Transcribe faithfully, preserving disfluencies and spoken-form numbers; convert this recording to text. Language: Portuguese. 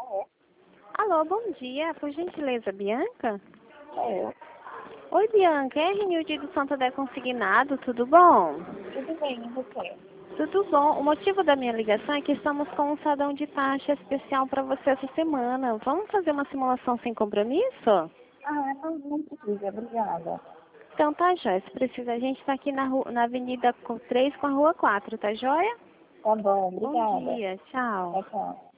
Alô, bom dia. Por gentileza, Bianca? É, Oi, Bianca. É Renilde do Santo André Consignado, tudo bom? tudo bem, e você? Tudo bom. O motivo da minha ligação é que estamos com um sadão de taxa especial para você essa semana. Vamos fazer uma simulação sem compromisso? Ah, não, não precisa, obrigada. Então tá, joia. Se precisa, a gente está aqui na, rua, na Avenida três com a Rua quatro, tá joia? Tá bom, Bom obrigada. dia. Tchau. Tchau, tchau.